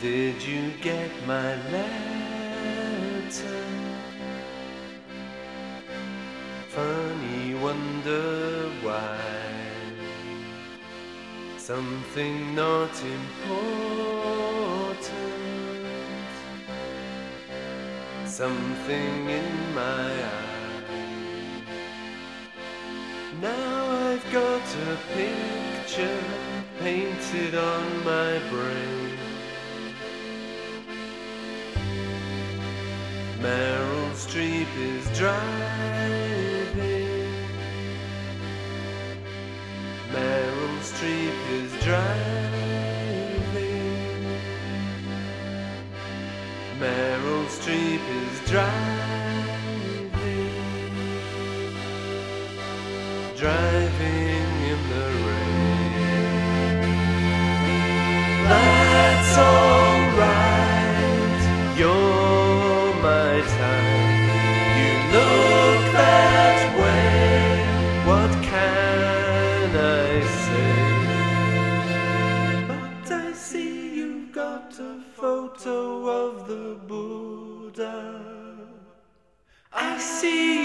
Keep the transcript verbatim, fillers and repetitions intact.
Did you get my letter? Funny wonder why something not important, something in my eye. Now I've got a picture painted on my brain. Meryl Streep is driving. Meryl Streep is driving. Meryl Streep is driving. Driving in the rain. That's alright. You're my time. You look that way. What can I say? But I see you've got a photo of the Buddha. I see